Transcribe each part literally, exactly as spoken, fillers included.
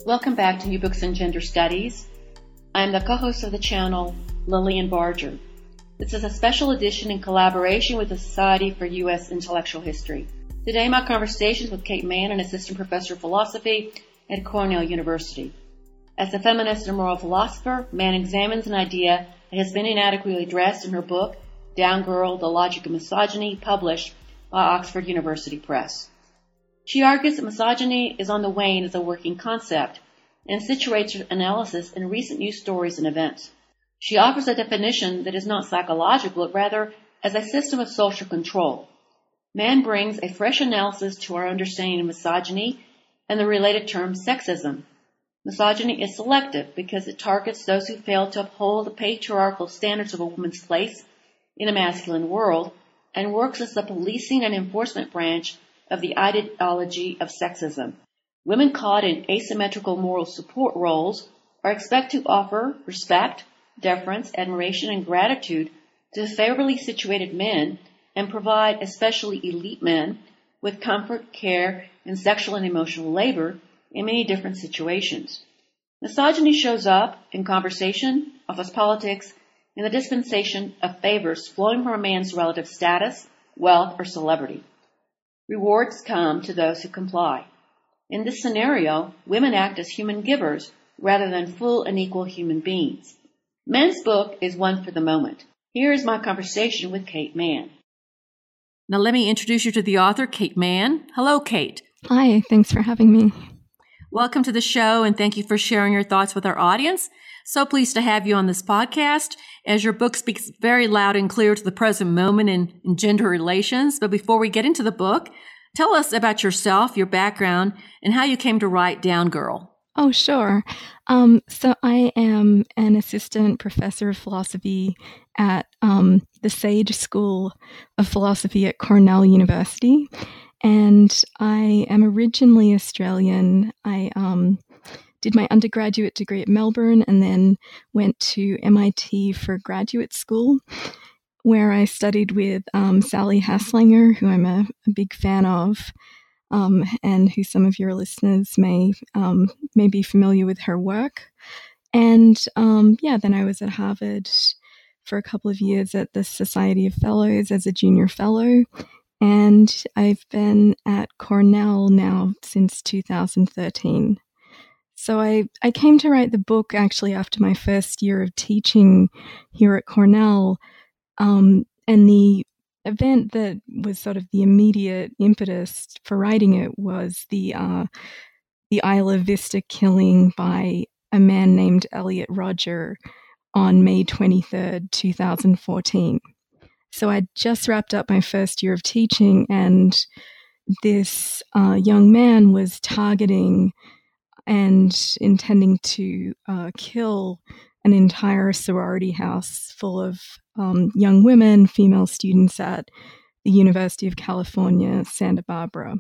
Welcome back to New Books in Gender Studies. I'm the co-host of the channel, Lillian Barger. This is a special edition in collaboration with the Society for U S Intellectual History. Today, my conversation is with Kate Manne, an assistant professor of philosophy at Cornell University. As a feminist and moral philosopher, Manne examines an idea that has been inadequately addressed in her book, Down Girl, The Logic of Misogyny, published by Oxford University Press. She argues that misogyny is on the wane as a working concept and situates her analysis in recent news stories and events. She offers a definition that is not psychological, but rather as a system of social control. Manne brings a fresh analysis to our understanding of misogyny and the related term sexism. Misogyny is selective because it targets those who fail to uphold the patriarchal standards of a woman's place in a masculine world and works as the policing and enforcement branch of the ideology of sexism. Women caught in asymmetrical moral support roles are expected to offer respect, deference, admiration, and gratitude to favorably situated men and provide especially elite men with comfort, care, and sexual and emotional labor in many different situations. Misogyny shows up in conversation, office politics, and the dispensation of favors flowing from a man's relative status, wealth, or celebrity. Rewards come to those who comply. In this scenario, women act as human givers rather than full and equal human beings. Manne's book is one for the moment. Here is my conversation with Kate Manne. Now let me introduce you to the author, Kate Manne. Hello, Kate. Hi, thanks for having me. Welcome to the show, and thank you for sharing your thoughts with our audience. So pleased to have you on this podcast, as your book speaks very loud and clear to the present moment in, in gender relations. But before we get into the book, tell us about yourself, your background, and how you came to write Down Girl. Oh, sure. Um, so I am an assistant professor of philosophy at um, the Sage School of Philosophy at Cornell University. And I am originally Australian. I um, did my undergraduate degree at Melbourne and then went to M I T for graduate school, where I studied with um, Sally Haslanger, who I'm a, a big fan of, um, and who some of your listeners may um, may be familiar with her work. And um, yeah, then I was at Harvard for a couple of years at the Society of Fellows as a junior fellow. And I've been at Cornell now since two thousand thirteen. So I, I came to write the book actually after my first year of teaching here at Cornell. Um, and the event that was sort of the immediate impetus for writing it was the uh, the Isla Vista killing by a man named Elliot Rodger on May twenty-third, twenty fourteen. So I just wrapped up my first year of teaching, and this uh, young man was targeting and intending to uh, kill an entire sorority house full of um, young women, female students at the University of California, Santa Barbara.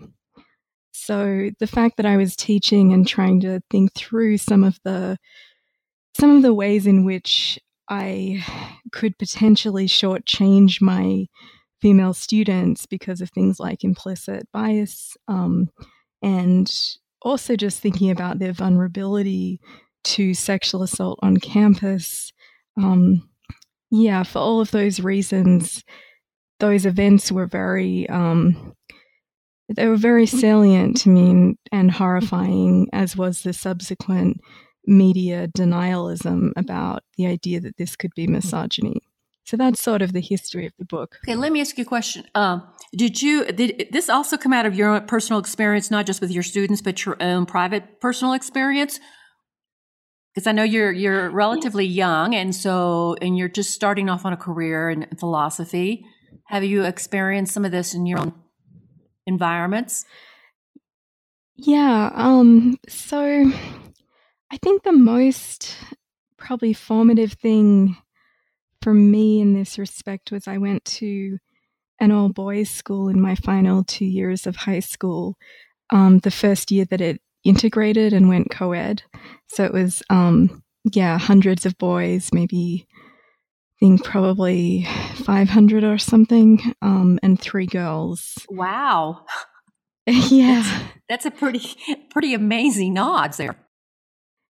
So the fact that I was teaching and trying to think through some of the some of the ways in which I could potentially shortchange my female students because of things like implicit bias, um, and also just thinking about their vulnerability to sexual assault on campus. Um, yeah, for all of those reasons, those events were very, um, they were very salient to me and horrifying, as was the subsequent media denialism about the idea that this could be misogyny. So that's sort of the history of the book. Okay, let me ask you a question. Um, did you did this also come out of your own personal experience, not just with your students, but your own private personal experience? Because I know you're you're relatively yes. young, and so and you're just starting off on a career in philosophy. Have you experienced some of this in your own environments? Yeah. Um. So. I think the most probably formative thing for me in this respect was I went to an all-boys school in my final two years of high school, um, the first year that it integrated and went co-ed. So it was, um, yeah, hundreds of boys, maybe I think probably five hundred or something, um, and three girls. Wow. Yeah. That's, that's a pretty, pretty amazing odds there.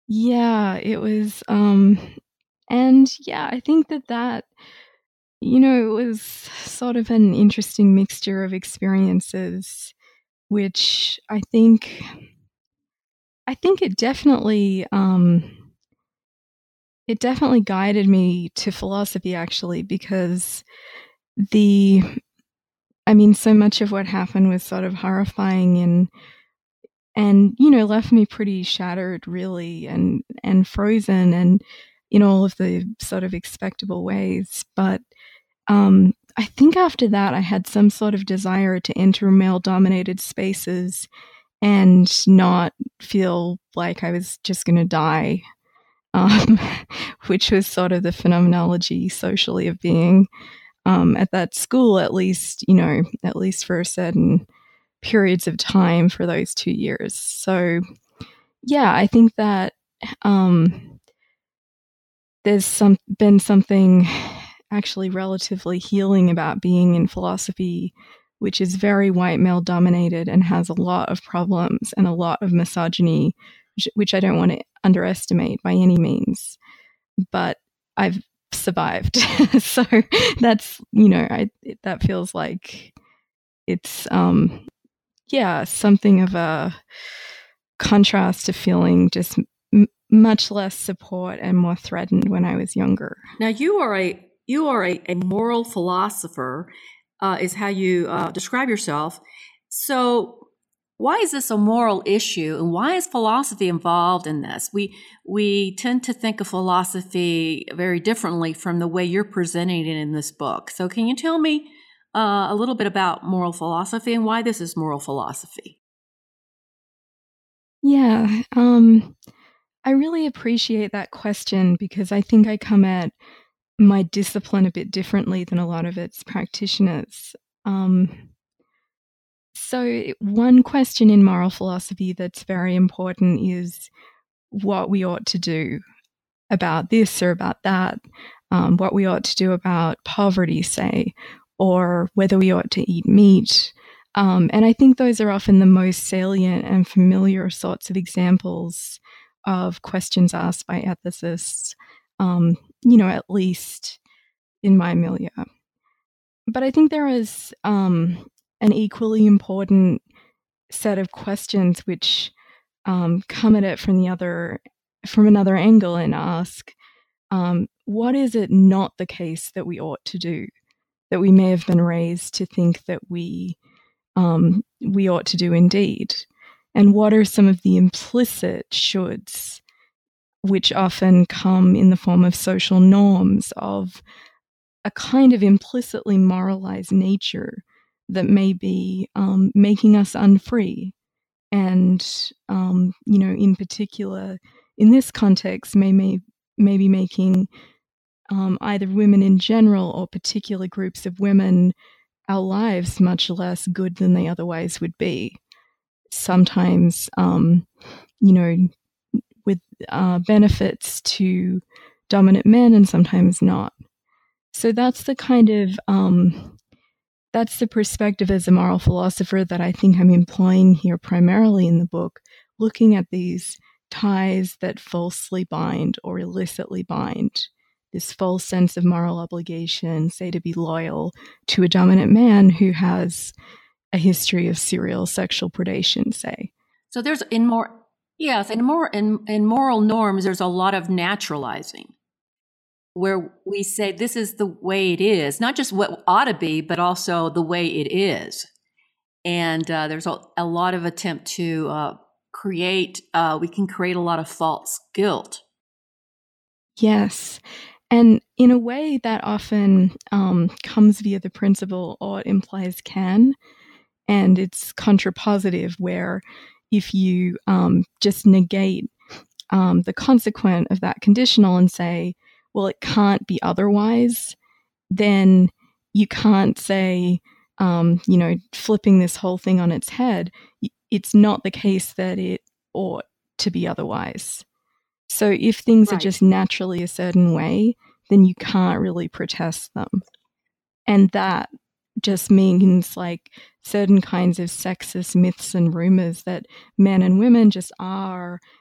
Yeah, it was, um, and yeah, I think that that, you know, it was sort of an interesting mixture of experiences, which I think, I think it definitely, um, it definitely guided me to philosophy actually, because the, I mean, so much of what happened was sort of horrifying and, and, you know, left me pretty shattered really and, and frozen and in all of the sort of expectable ways. But, um, I think after that, I had some sort of desire to enter male dominated spaces and not feel like I was just going to die, um, which was sort of the phenomenology socially of being um, at that school, at least, you know, at least for a certain periods of time for those two years. So, yeah, I think that um, there's some been something actually relatively healing about being in philosophy, which is very white male dominated and has a lot of problems and a lot of misogyny, which, which I don't want to underestimate by any means. But I've survived. So that's, you know, I, it, that feels like it's, um, yeah, something of a contrast to feeling just m- much less support and more threatened when I was younger. Now you are a you are a, a moral philosopher, uh, is how you uh, describe yourself. So why is this a moral issue, and why is philosophy involved in this? We we tend to think of philosophy very differently from the way you're presenting it in this book. So can you tell me uh, a little bit about moral philosophy and why this is moral philosophy? Yeah, um, I really appreciate that question because I think I come at my discipline a bit differently than a lot of its practitioners. Um, so, one question in moral philosophy that's very important is what we ought to do about this or about that, um, what we ought to do about poverty, say, or whether we ought to eat meat. Um, and I think those are often the most salient and familiar sorts of examples of questions asked by ethicists, um, you know, at least in my milieu. But I think there is um, an equally important set of questions which um, come at it from the other, from another angle and ask, um, what is it not the case that we ought to do, that we may have been raised to think that we um, we ought to do indeed? And what are some of the implicit shoulds, which often come in the form of social norms of a kind of implicitly moralized nature that may be um, making us unfree? And, um, you know, in particular, in this context, may, may, may be making um, either women in general or particular groups of women our lives much less good than they otherwise would be. Sometimes, um, you know, with uh, benefits to dominant men and sometimes not. So that's the kind of, um, that's the perspective as a moral philosopher that I think I'm employing here primarily in the book, looking at these ties that falsely bind or illicitly bind, this false sense of moral obligation, say to be loyal to a dominant man who has a history of serial sexual predation, say. So there's in more yes, in more in, in moral norms, there's a lot of naturalizing, where we say this is the way it is, not just what ought to be, but also the way it is. And uh, there's a, a lot of attempt to uh, create, uh, we can create a lot of false guilt. Yes. And in a way that often um, comes via the principle ought implies can. And it's contrapositive, where if you um, just negate um, the consequent of that conditional and say, well, it can't be otherwise, then you can't say, um, you know, flipping this whole thing on its head, it's not the case that it ought to be otherwise. So if things Right. are just naturally a certain way, then you can't really protest them. And that just means like certain kinds of sexist myths and rumors that men and women just are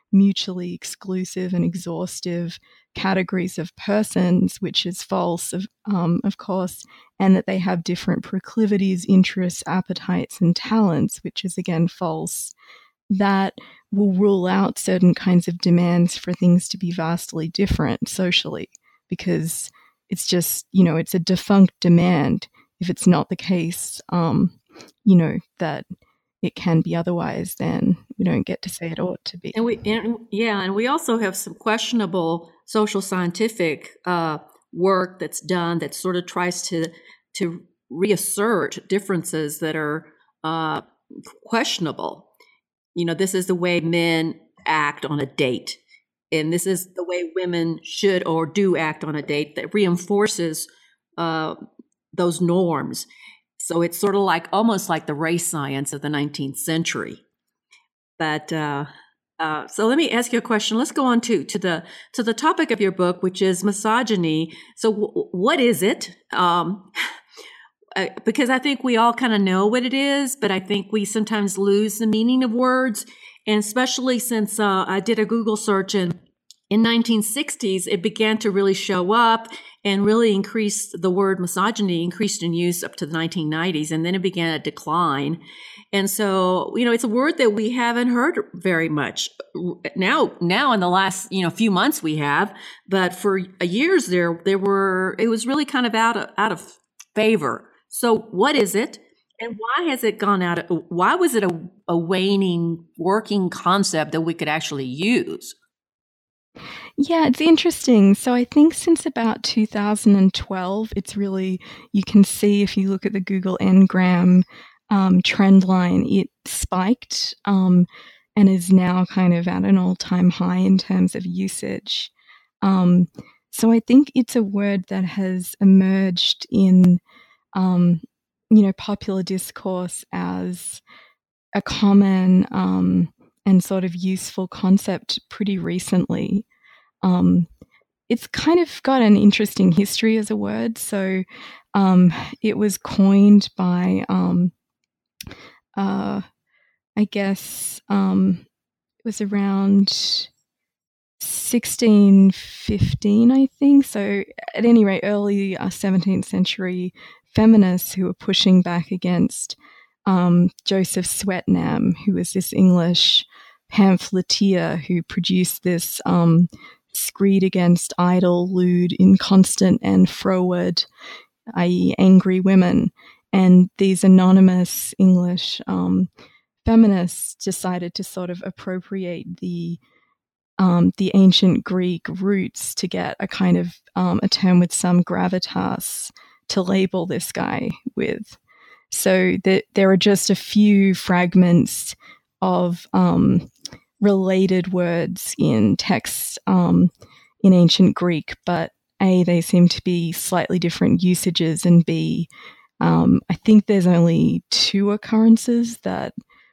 mutually exclusive and exhaustive categories of persons, which is false, of, um, of course, and that they have different proclivities, interests, appetites, and talents, which is again false, that will rule out certain kinds of demands for things to be vastly different socially, because it's just, you know, it's a defunct demand if it's not the case, um, you know, that it can be otherwise, then we don't get to say it ought to be. And we, and, yeah, and we also have some questionable social scientific uh, work that's done that sort of tries to to reassert differences that are uh, questionable. You know, this is the way men act on a date, and this is the way women should or do act on a date, that reinforces uh, those norms. So it's sort of like almost like the race science of the nineteenth century. But uh, uh, so let me ask you a question. Let's go on to to the to the topic of your book, which is misogyny. So w- what is it? Um, uh, because I think we all kind of know what it is, but I think we sometimes lose the meaning of words, and especially since uh, I did a Google search and in nineteen sixties, it began to really show up and really increase. The word misogyny increased in use up to the nineteen nineties, and then it began to decline. And so, you know, it's a word that we haven't heard very much now. Now, in the last, you know, few months, we have, but for years there, there were. It was really kind of out of out of favor. So, what is it, and why has it gone out of? Why was it a, a waning working concept that we could actually use? Yeah, it's interesting. So I think since about two thousand twelve, it's really, you can see if you look at the Google Ngram um, trend line, it spiked um, and is now kind of at an all-time high in terms of usage. Um, so I think it's a word that has emerged in, um, you know, popular discourse as a common um, and sort of useful concept pretty recently. Um, it's kind of got an interesting history as a word. So um, it was coined by, um, uh, I guess, um, it was around sixteen fifteen, I think. So at any rate, early uh, seventeenth century feminists who were pushing back against um, Joseph Swetnam, who was this English pamphleteer who produced this um, screed against idle, lewd, inconstant, and froward, that is angry women. And these anonymous English um, feminists decided to sort of appropriate the um, the ancient Greek roots to get a kind of um, a term with some gravitas to label this guy with. So that there are just a few fragments of um, related words in texts um, in ancient Greek, but A, they seem to be slightly different usages, and B, um, I think there's only two occurrences that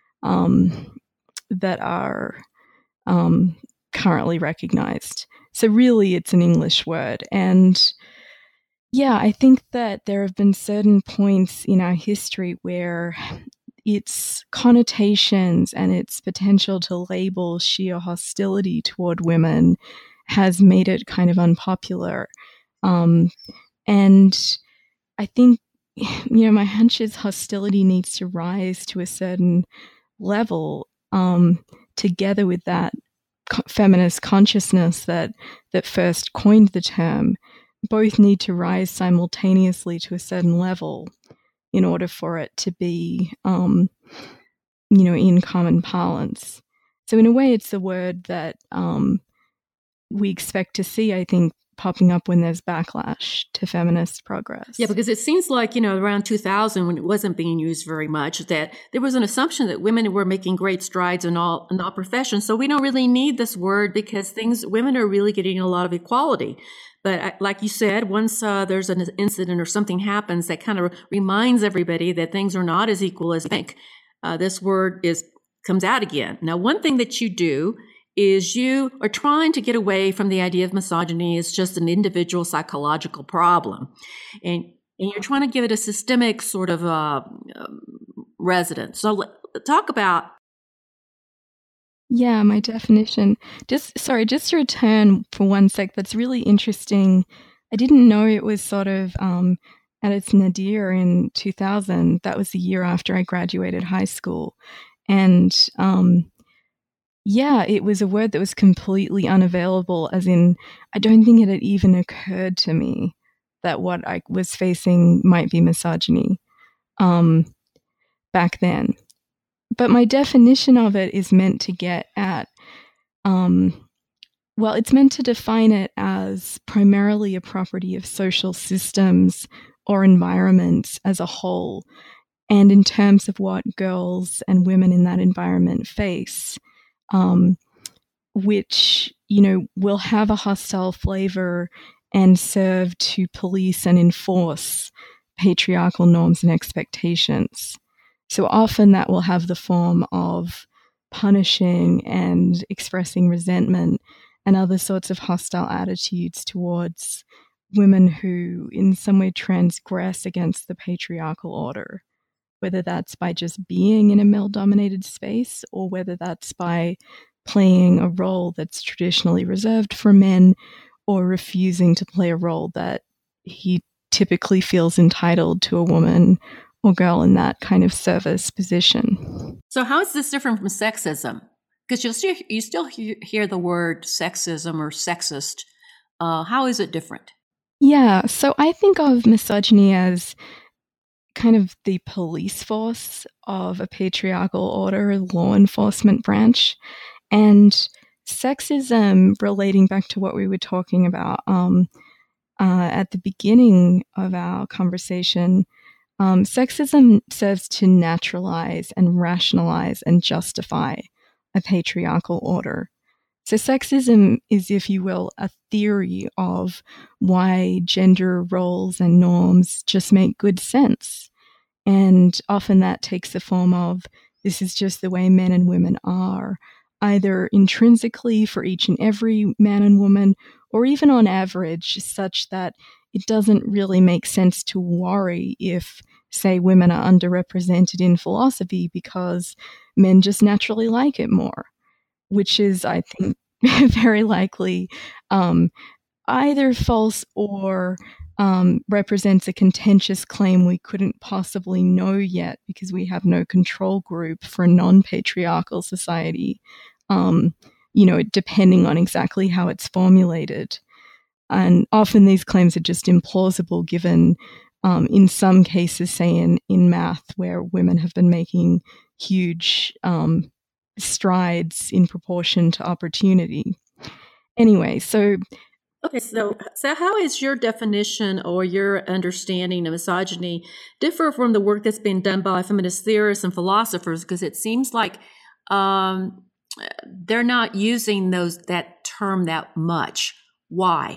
um, that are um, currently recognized. So really, it's an English word. And yeah, I think that there have been certain points in our history where its connotations and its potential to label sheer hostility toward women has made it kind of unpopular. Um, and I think, you know, my hunch is hostility needs to rise to a certain level um, together with that co- feminist consciousness that that first coined the term. Both need to rise simultaneously to a certain level in order for it to be, um, you know, in common parlance. So in a way, it's a word that um, we expect to see, I think, popping up when there's backlash to feminist progress. Yeah, because it seems like, you know, around two thousand, when it wasn't being used very much, that there was an assumption that women were making great strides in all in all professions. So we don't really need this word because things, women are really getting a lot of equality. But like you said, once uh, there's an incident or something happens that kind of reminds everybody that things are not as equal as you think, uh, this word is comes out again. Now, one thing that you do is you are trying to get away from the idea of misogyny as just an individual psychological problem. And, and you're trying to give it a systemic sort of uh, um, residence. So let, talk about Yeah, my definition. Just sorry, just to return for one sec. That's really interesting. I didn't know it was sort of um, at its nadir in two thousand. That was the year after I graduated high school, and um, yeah, it was a word that was completely unavailable. As in, I don't think it had even occurred to me that what I was facing might be misogyny um, back then. But my definition of it is meant to get at um, well, it's meant to define it as primarily a property of social systems or environments as a whole, and in terms of what girls and women in that environment face, um, which, you know, will have a hostile flavor and serve to police and enforce patriarchal norms and expectations. So often that will have the form of punishing and expressing resentment and other sorts of hostile attitudes towards women who in some way transgress against the patriarchal order, whether that's by just being in a male-dominated space or whether that's by playing a role that's traditionally reserved for men or refusing to play a role that he typically feels entitled to a woman or girl in that kind of service position. So how is this different from sexism? Because you'll still, you still hear the word sexism or sexist. Uh, how is it different? Yeah, so I think of misogyny as kind of the police force of a patriarchal order, law enforcement branch. And sexism, relating back to what we were talking about um, uh, at the beginning of our conversation, um, sexism serves to naturalize and rationalize and justify a patriarchal order. So sexism is, if you will, a theory of why gender roles and norms just make good sense. And often that takes the form of this is just the way men and women are, either intrinsically for each and every man and woman, or even on average, such that it doesn't really make sense to worry if, say, women are underrepresented in philosophy because men just naturally like it more, which is, I think, very likely um, either false or um, represents a contentious claim we couldn't possibly know yet because we have no control group for a non-patriarchal society, um, you know, depending on exactly how it's formulated. And often these claims are just implausible given, um, in some cases, say in, in math, where women have been making huge um, strides in proportion to opportunity. Anyway, so Okay, so so how is your definition or your understanding of misogyny differ from the work that's been done by feminist theorists and philosophers? Because it seems like um, they're not using those that term that much. Why?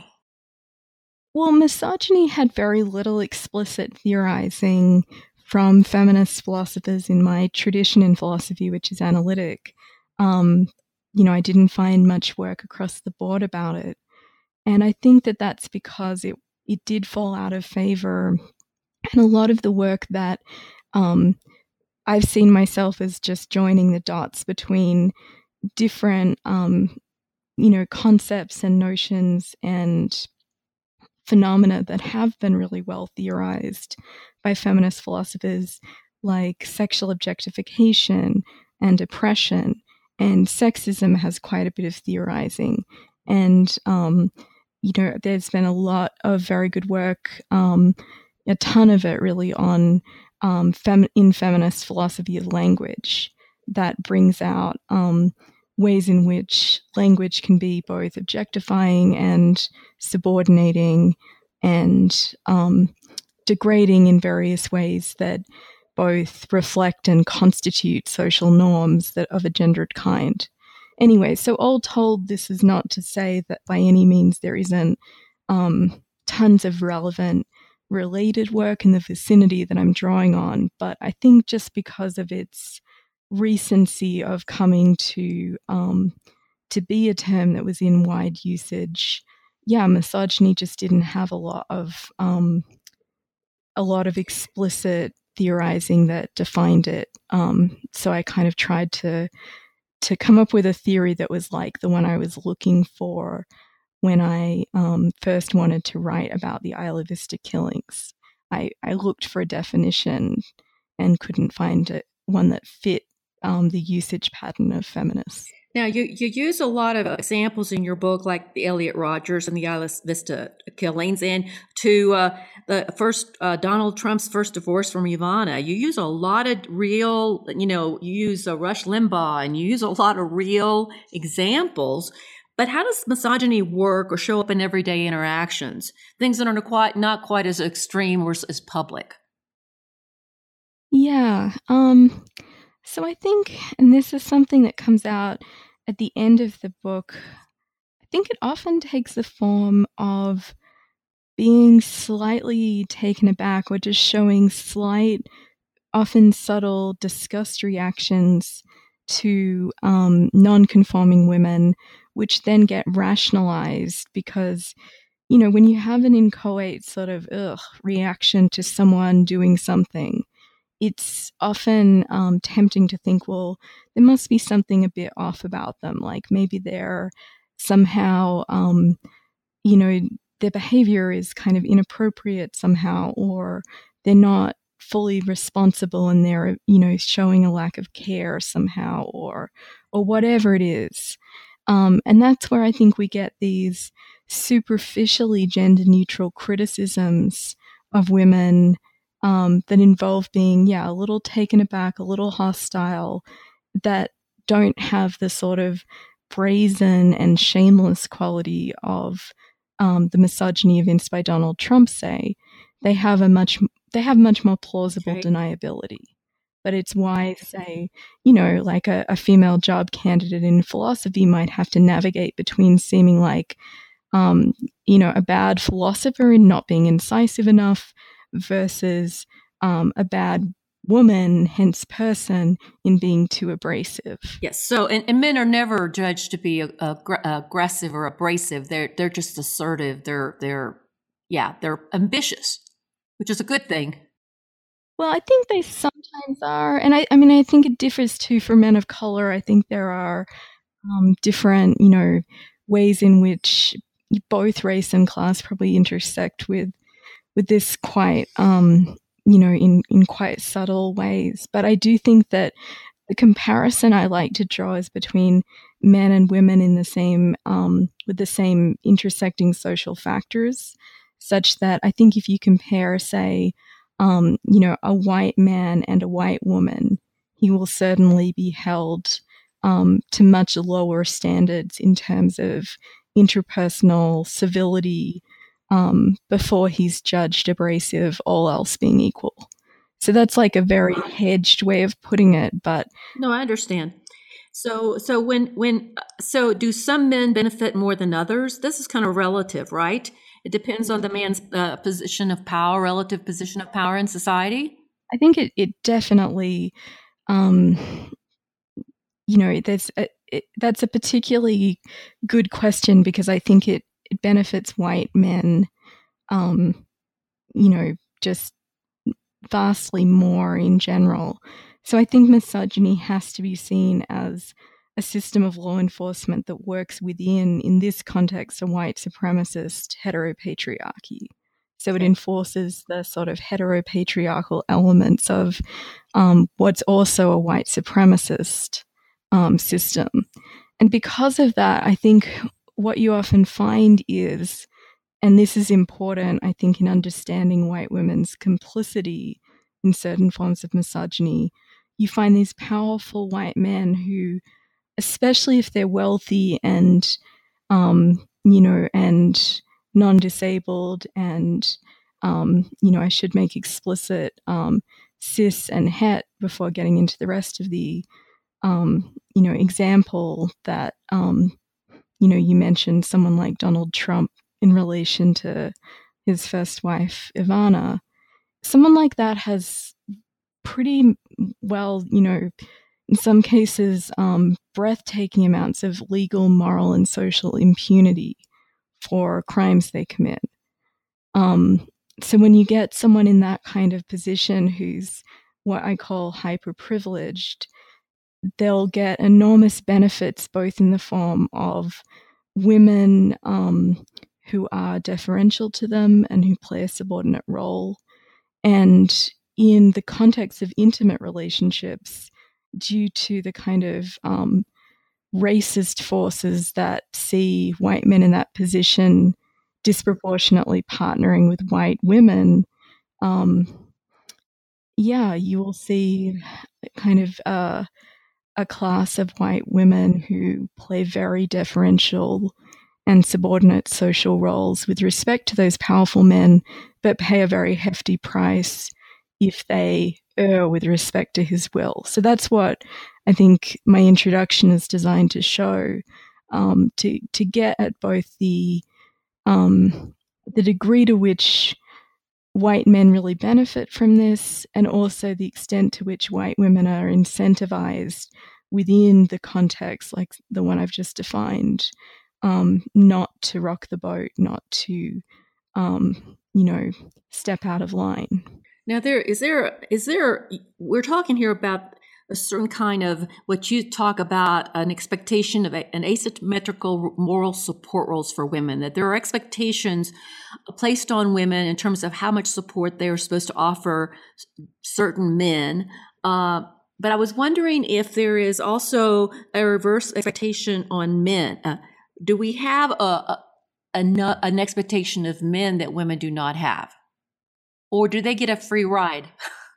Well, misogyny had very little explicit theorizing from feminist philosophers in my tradition in philosophy, which is analytic. Um, you know, I didn't find much work across the board about it. And I think that that's because it, it did fall out of favor. And a lot of the work that um, I've seen myself as just joining the dots between different, um, you know, concepts and notions and phenomena that have been really well theorized by feminist philosophers, like sexual objectification and oppression. And sexism has quite a bit of theorizing. And, um, you know, there's been a lot of very good work, um, a ton of it really on um, fem- in feminist philosophy of language that brings out um, ways in which language can be both objectifying and subordinating and um, degrading in various ways that both reflect and constitute social norms that of a gendered kind. Anyway, so all told, this is not to say that by any means there isn't um, tons of relevant related work in the vicinity that I'm drawing on, but I think just because of its recency of coming to um, to be a term that was in wide usage, yeah, misogyny just didn't have a lot of um, a lot of explicit theorizing that defined it. Um, so I kind of tried to to come up with a theory that was like the one I was looking for when I um, first wanted to write about the Isla Vista killings. I, I looked for a definition and couldn't find it, one that fit um, the usage pattern of feminists. Now, you, you use a lot of examples in your book, like the Elliot Rodgers and the Isla Vista killings, and to uh, the first uh, Donald Trump's first divorce from Ivana. You use a lot of real, you know, you use uh, Rush Limbaugh, and you use a lot of real examples. But how does misogyny work or show up in everyday interactions? Things that are quite not quite as extreme or as public. Yeah. Um, so I think, and this is something that comes out at the end of the book, I think it often takes the form of being slightly taken aback or just showing slight, often subtle disgust reactions to um, non-conforming women, which then get rationalized because, you know, when you have an inchoate sort of ugh reaction to someone doing something, it's often um, tempting to think, well, there must be something a bit off about them. Like maybe they're somehow, um, you know, their behavior is kind of inappropriate somehow, or they're not fully responsible and they're, you know, showing a lack of care somehow, or, or whatever it is. Um, and that's where I think we get these superficially gender neutral criticisms of women um, that involve being, yeah, a little taken aback, a little hostile, that don't have the sort of brazen and shameless quality of um, the misogyny evinced by Donald Trump, say. They have a much, they have much more plausible Okay. deniability. But it's why, say, you know, like a, a female job candidate in philosophy might have to navigate between seeming like, um, you know, a bad philosopher and not being incisive enough versus um, a bad woman, hence person, in being too abrasive. Yes. So, and, and men are never judged to be ag- aggressive or abrasive. They're they're just assertive. They're they're yeah, they're ambitious, which is a good thing. Well, I think they sometimes are, and I, I mean, I think it differs too for men of color. I think there are um, different, you know, ways in which both race and class probably intersect with with this quite, um, you know, in in quite subtle ways. But I do think that the comparison I like to draw is between men and women in the same, um, with the same intersecting social factors, such that I think if you compare, say, um, you know, a white man and a white woman, he will certainly be held um, to much lower standards in terms of interpersonal civility um, before he's judged abrasive, all else being equal. So that's like a very hedged way of putting it, but no, I understand. So, so when when so do some men benefit more than others? This is kind of relative, right? It depends on the man's uh, position of power, relative position of power in society. I think it it definitely, um, you know, there's a, it, that's a particularly good question because I think it it benefits white men, um, you know, just vastly more in general. So I think misogyny has to be seen as a system of law enforcement that works within, in this context, a white supremacist heteropatriarchy. So it enforces the sort of heteropatriarchal elements of um, what's also a white supremacist um, system. And because of that, I think what you often find is, and this is important, I think, in understanding white women's complicity in certain forms of misogyny, you find these powerful white men who, especially if they're wealthy and, um, you know, and non-disabled and, um, you know, I should make explicit um, cis and het before getting into the rest of the, um, you know, example that, um, you know, you mentioned someone like Donald Trump in relation to his first wife, Ivana. Someone like that has pretty well, you know, in some cases, um, breathtaking amounts of legal, moral, and social impunity for crimes they commit. Um, so when you get someone in that kind of position who's what I call hyper-privileged, they'll get enormous benefits both in the form of women um, who are deferential to them and who play a subordinate role, and in the context of intimate relationships, due to the kind of um, racist forces that see white men in that position disproportionately partnering with white women, um, yeah, you will see kind of uh, a class of white women who play very deferential and subordinate social roles with respect to those powerful men, but pay a very hefty price if they err with respect to his will. So that's what I think my introduction is designed to show, um, to to get at both the um, the degree to which white men really benefit from this, and also the extent to which white women are incentivized within the context, like the one I've just defined, um, not to rock the boat, not to, um, you know, step out of line. Now, there is there is there. We're talking here about a certain kind of what you talk about, an expectation of a, an asymmetrical moral support roles for women, that there are expectations placed on women in terms of how much support they are supposed to offer certain men. Uh, but I was wondering if there is also a reverse expectation on men. Uh, do we have a, a, a an expectation of men that women do not have? Or do they get a free ride?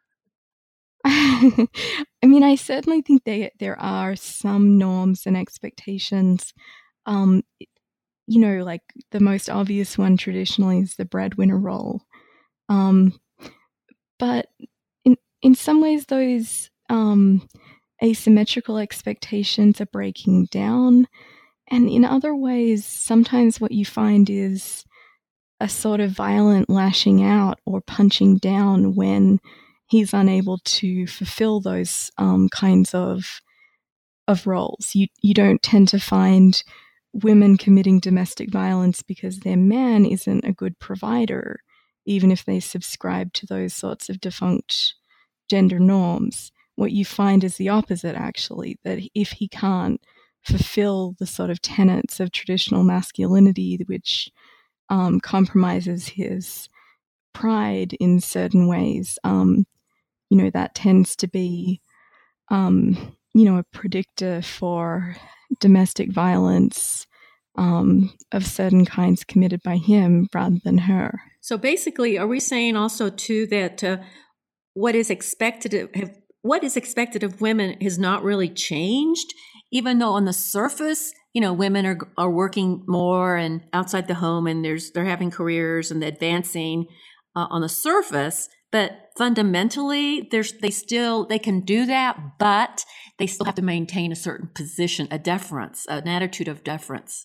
I mean, I certainly think they, there are some norms and expectations. Um, you know, like the most obvious one traditionally is the breadwinner role. Um, but in in some ways, those um, asymmetrical expectations are breaking down. And in other ways, sometimes what you find is a sort of violent lashing out or punching down when he's unable to fulfill those um, kinds of of roles. You you don't tend to find women committing domestic violence because their man isn't a good provider, even if they subscribe to those sorts of defunct gender norms. What you find is the opposite, actually, that if he can't fulfill the sort of tenets of traditional masculinity, which um, compromises his pride in certain ways, um, you know, that tends to be, um, you know, a predictor for domestic violence um, of certain kinds committed by him rather than her. So basically, are we saying also too that uh, what is expected of have, what is expected of women has not really changed, even though on the surface, you know, women are are working more and outside the home, and there's they're having careers and advancing uh, on the surface. But fundamentally, there's they still they can do that, but they still have to maintain a certain position, a deference, an attitude of deference.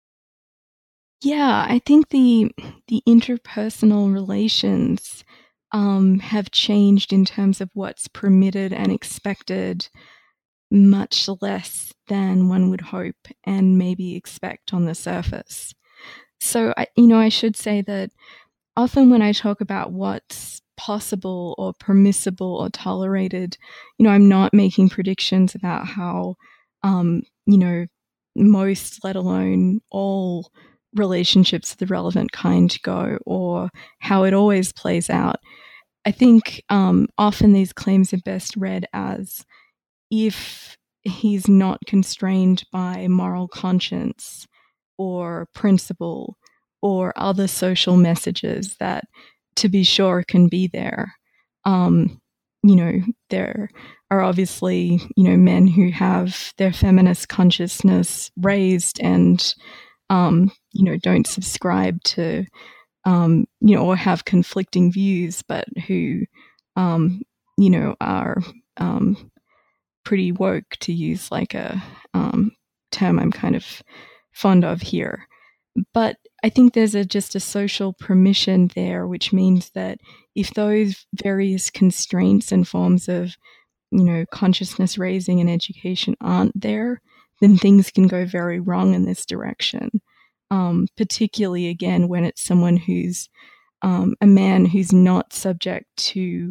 Yeah, I think the the interpersonal relations um, have changed in terms of what's permitted and expected much less than one would hope and maybe expect on the surface. So, I, you know, I should say that often when I talk about what's possible or permissible or tolerated, you know, I'm not making predictions about how, um, you know, most, let alone all, relationships of the relevant kind go or how it always plays out. I think um, often these claims are best read as if he's not constrained by moral conscience or principle or other social messages that, to be sure, can be there. Um, you know, there are obviously, you know, men who have their feminist consciousness raised and, um, you know, don't subscribe to, um, you know, or have conflicting views, but who, um, you know, are um, pretty woke, to use like a um, term I'm kind of fond of here. But I think there's a, just a social permission there, which means that if those various constraints and forms of, you know, consciousness raising and education aren't there, then things can go very wrong in this direction. Um, particularly, again, when it's someone who's um, a man who's not subject to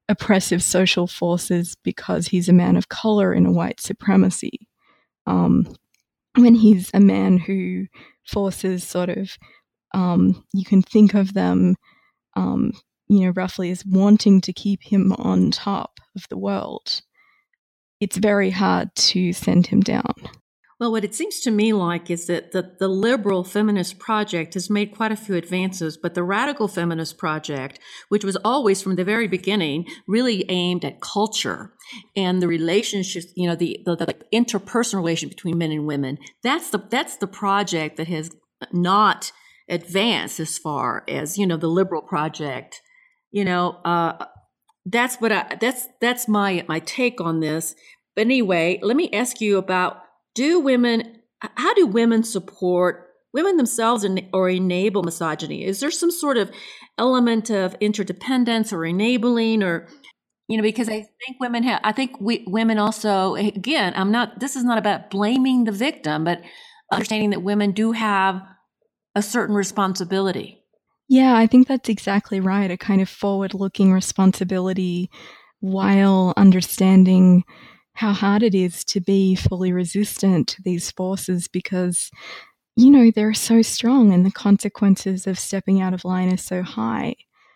oppressive social forces because he's a man of color in a white supremacy. Um, when he's a man who forces sort of, um, you can think of them, um, you know, roughly as wanting to keep him on top of the world, it's very hard to send him down. Well, what it seems to me like is that the, the liberal feminist project has made quite a few advances, but the radical feminist project, which was always from the very beginning really aimed at culture and the relationships, you know, the, the, the interpersonal relation between men and women, that's the that's the project that has not advanced as far as, you know, the liberal project. You know, uh, that's what I that's that's my my take on this. But anyway, let me ask you about. Do women, how do women support women themselves or enable misogyny? Is there some sort of element of interdependence or enabling or, you know, because I think women have, I think we, women also, again, I'm not, this is not about blaming the victim, but understanding that women do have a certain responsibility. Yeah, I think that's exactly right. A kind of forward-looking responsibility while understanding how hard it is to be fully resistant to these forces because, you know, they're so strong and the consequences of stepping out of line are so high.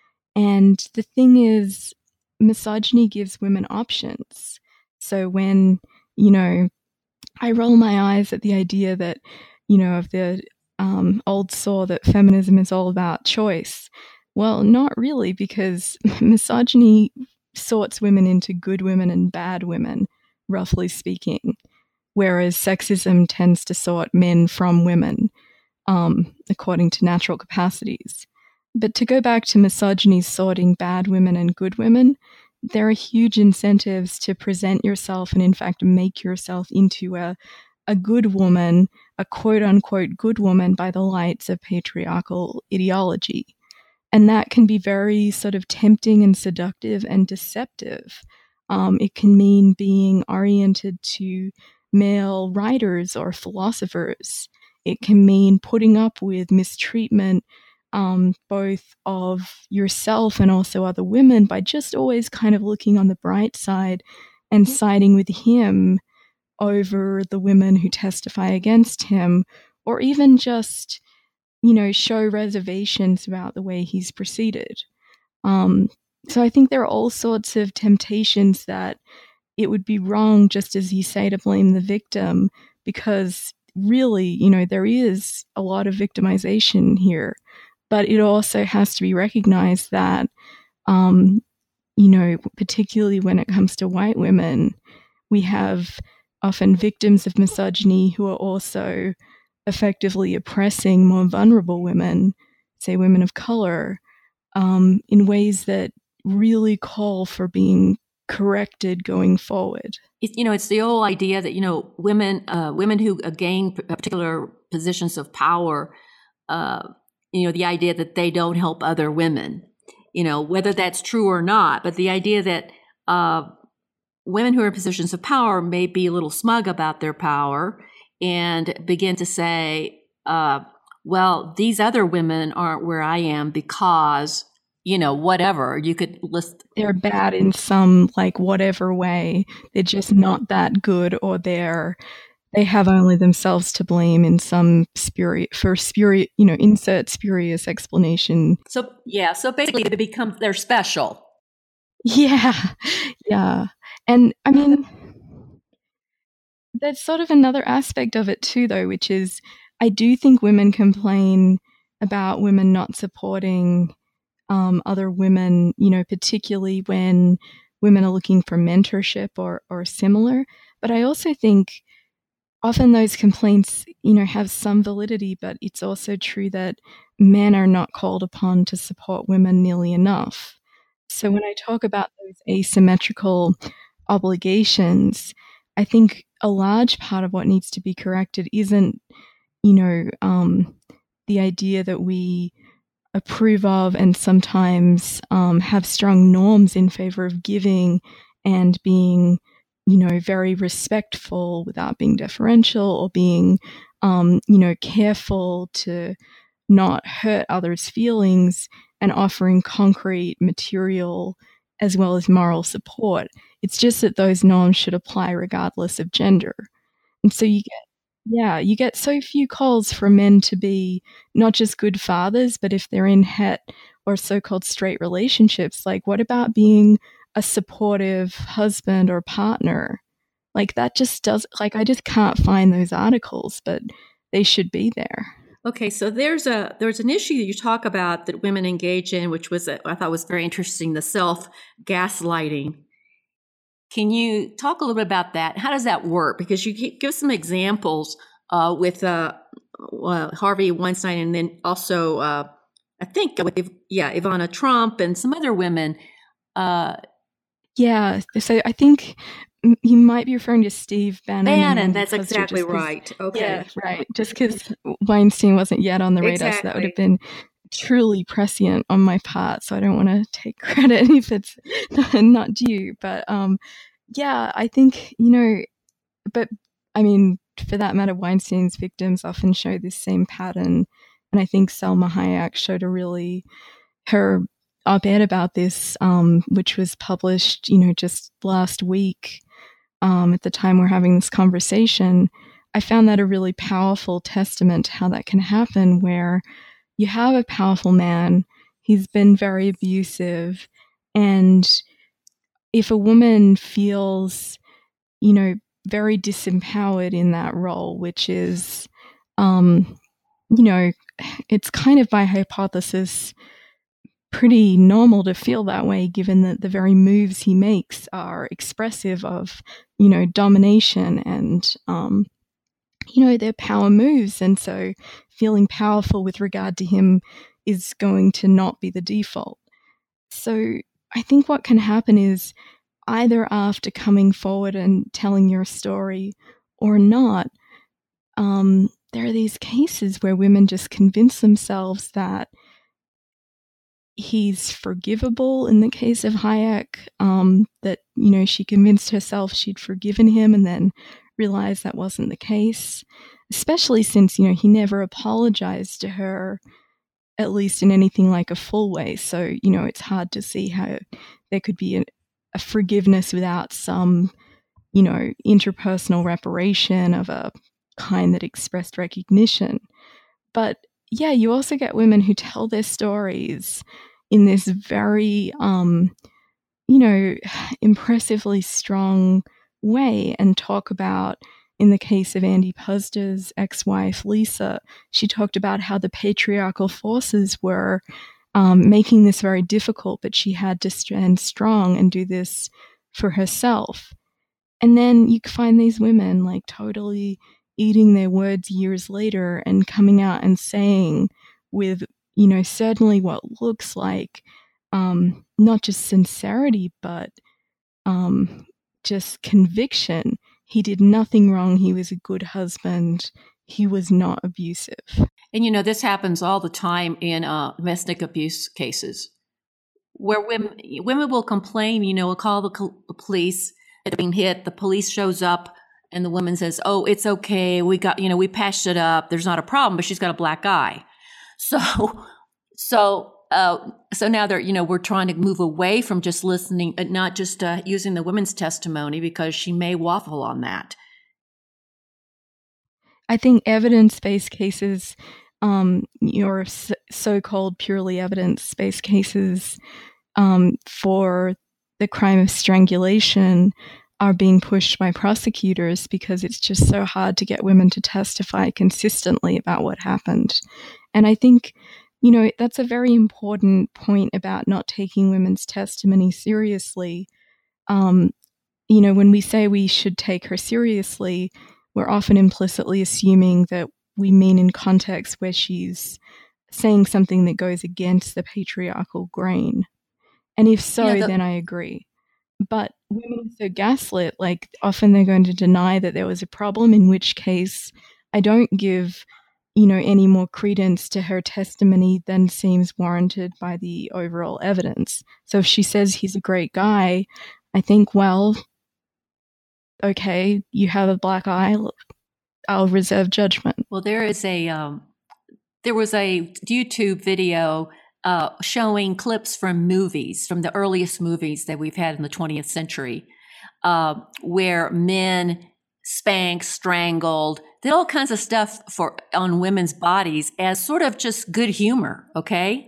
And the thing is, misogyny gives women options. So when, you know, I roll my eyes at the idea that, you know, of the um, old saw that feminism is all about choice. Well, not really, because misogyny sorts women into good women and bad women, roughly speaking, whereas sexism tends to sort men from women um, according to natural capacities. But to go back to misogyny sorting bad women and good women, there are huge incentives to present yourself and, in fact, make yourself into a, a good woman, a quote-unquote good woman by the lights of patriarchal ideology. And that can be very sort of tempting and seductive and deceptive. Um, it can mean being oriented to male writers or philosophers. It can mean putting up with mistreatment, um, both of yourself and also other women, by just always kind of looking on the bright side and siding with him over the women who testify against him, or even just, you know, show reservations about the way he's proceeded. Um, So I think there are all sorts of temptations that it would be wrong, just as you say, to blame the victim, because really, you know, there is a lot of victimization here. But it also has to be recognized that, um, you know, particularly when it comes to white women, we have often victims of misogyny who are also effectively oppressing more vulnerable women, say women of color, um, in ways that really call for being corrected going forward. It, you know, it's the old idea that, you know, women uh, women who gain particular positions of power, uh, you know, the idea that they don't help other women, you know, whether that's true or not, but the idea that uh, women who are in positions of power may be a little smug about their power and begin to say, uh, well, these other women aren't where I am because, you know, whatever. You could list. They're bad in some, like, whatever way. They're just not that good, or they're, they have only themselves to blame in some spurious, for spurious, you know, insert spurious explanation. So, yeah. So basically they become, they're special. Yeah. Yeah. And I mean, there's sort of another aspect of it too, though, which is I do think women complain about women not supporting um, other women, you know, particularly when women are looking for mentorship or, or similar. But I also think often those complaints, you know, have some validity, but it's also true that men are not called upon to support women nearly enough. So when I talk about those asymmetrical obligations, I think a large part of what needs to be corrected isn't, you know, um, the idea that we approve of and sometimes um, have strong norms in favor of giving and being, you know, very respectful without being deferential, or being, um, you know, careful to not hurt others' feelings, and offering concrete material as well as moral support. It's just that those norms should apply regardless of gender. And so you get, yeah, you get so few calls for men to be not just good fathers, but if they're in het or so-called straight relationships, like what about being a supportive husband or partner? Like that just does, like I just can't find those articles, but they should be there. Okay, so there's a there's an issue that you talk about that women engage in, which was a, I thought was very interesting, the self gaslighting. Can you talk a little bit about that? How does that work? Because you give some examples uh, with uh, uh, Harvey Weinstein, and then also uh, I think with yeah Ivana Trump and some other women. Uh, yeah, so I think you might be referring to Steve Bannon. Bannon, that's exactly right. Okay. Yeah, right. Just because Weinstein wasn't yet on the radar, exactly. So that would have been truly prescient on my part. So I don't want to take credit if it's not due. But um, yeah, I think, you know, but I mean, for that matter, Weinstein's victims often show this same pattern. And I think Salma Hayek showed a really, her op-ed about this, um, which was published, you know, just last week. Um, at the time we're having this conversation, I found that a really powerful testament to how that can happen, where you have a powerful man, he's been very abusive, and if a woman feels, you know, very disempowered in that role, which is, um, you know, it's kind of by hypothesis pretty normal to feel that way, given that the very moves he makes are expressive of, you know, domination and, um, you know, their power moves. And so feeling powerful with regard to him is going to not be the default. So I think what can happen is either after coming forward and telling your story or not, um, there are these cases where women just convince themselves that he's forgivable. In the case of Hayek, um, that, you know, she convinced herself she'd forgiven him and then realized that wasn't the case, especially since, you know, he never apologized to her, at least in anything like a full way. So, you know, it's hard to see how there could be a, a forgiveness without some, you know, interpersonal reparation of a kind that expressed recognition. But yeah, you also get women who tell their stories in this very, um, you know, impressively strong way and talk about, in the case of Andy Puzder's ex-wife, Lisa, she talked about how the patriarchal forces were um, making this very difficult, but she had to stand strong and do this for herself. And then you find these women like totally eating their words years later and coming out and saying with, you know, certainly what looks like um, not just sincerity, but um, just conviction. He did nothing wrong. He was a good husband. He was not abusive. And, you know, this happens all the time in uh, domestic abuse cases where women, women will complain, you know, will call the, the police, they're being hit, the police shows up, and the woman says, oh, it's okay. We got, you know, we patched it up. There's not a problem, but she's got a black eye. So, so, uh, so now they're, you know, we're trying to move away from just listening, uh, not just uh, using the women's testimony because she may waffle on that. I think evidence-based cases, um, your so-called purely evidence-based cases um, for the crime of strangulation are being pushed by prosecutors because it's just so hard to get women to testify consistently about what happened. And I think, you know, that's a very important point about not taking women's testimony seriously. Um, you know, when we say we should take her seriously, we're often implicitly assuming that we mean in context where she's saying something that goes against the patriarchal grain. And if so, yeah, the- then I agree. But women are so gaslit, like often they're going to deny that there was a problem, in which case I don't give, you know, any more credence to her testimony than seems warranted by the overall evidence. So if she says he's a great guy, I think, well, okay, you have a black eye, I'll reserve judgment. Well, there is a, um, there was a YouTube video uh, showing clips from movies, from the earliest movies that we've had in the twentieth century, uh, where men spanked, strangled, did all kinds of stuff for on women's bodies as sort of just good humor. Okay.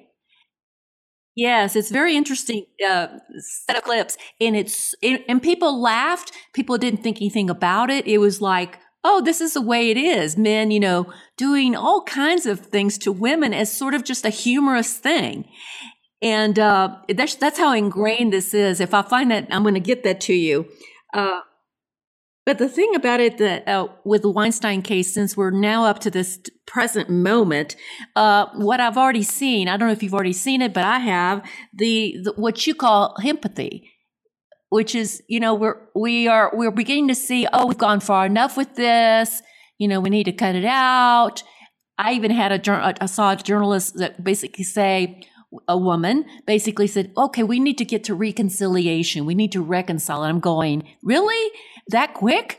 Yes, it's very interesting uh, set of clips, and it's it, and people laughed. People didn't think anything about it. It was like, oh, this is the way it is. Men, you know, doing all kinds of things to women as sort of just a humorous thing, and uh, that's that's how ingrained this is. If I find that, I'm going to get that to you. Uh, But the thing about it that uh, with the Weinstein case, since we're now up to this present moment, uh, what I've already seen, I don't know if you've already seen it, but I have, the, the what you call empathy, which is, you know, we're, we are, we're beginning to see, oh, we've gone far enough with this. You know, we need to cut it out. I even had a, I saw a journalist that basically say, a woman basically said, okay, we need to get to reconciliation. We need to reconcile. And I'm going, really? That quick?